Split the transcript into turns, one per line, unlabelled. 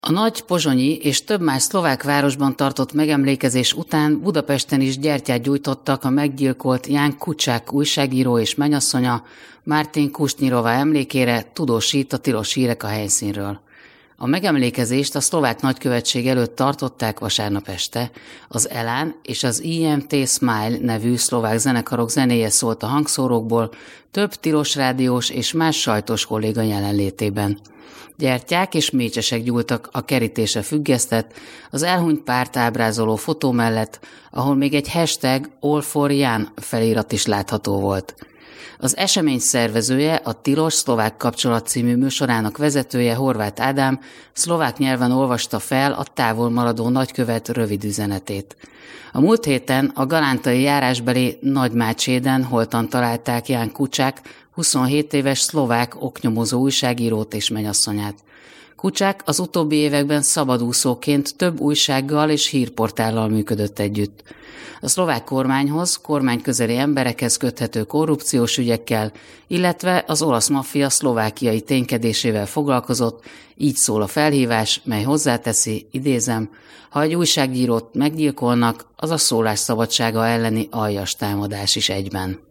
A nagy pozsonyi és több más szlovák városban tartott megemlékezés után Budapesten is gyertyát gyújtottak a meggyilkolt Ján Kuciak újságíró és mennyasszonya, Martin Kusnyirova emlékére, tudósít a Tilos Hírek a helyszínről. A megemlékezést a szlovák nagykövetség előtt tartották vasárnap este. Az Elán és az IMT Smile nevű szlovák zenekarok zenéje szólt a hangszórókból, több tilos rádiós és más sajtos kolléga jelenlétében. Gyertyák és mécsesek gyúltak a kerítésre függesztett, az elhunyt párt ábrázoló fotó mellett, ahol még egy hashtag All for Jan felirat is látható volt. Az esemény szervezője, a Tilos Szlovák Kapcsolat című műsorának vezetője, Horváth Ádám szlovák nyelven olvasta fel a távol maradó nagykövet rövid üzenetét. A múlt héten a galántai járásbeli Nagymácséden holtan találták Ján Kuciak, 27 éves szlovák oknyomozó újságírót és mennyasszonyát. Kuciak az utóbbi években szabadúszóként több újsággal és hírportállal működött együtt. A szlovák kormányhoz, kormányközeli emberekhez köthető korrupciós ügyekkel, illetve az olasz maffia szlovákiai ténykedésével foglalkozott, így szól a felhívás, mely hozzáteszi, idézem, ha egy újságírót meggyilkolnak, az a szólásszabadsága elleni aljas támadás is egyben.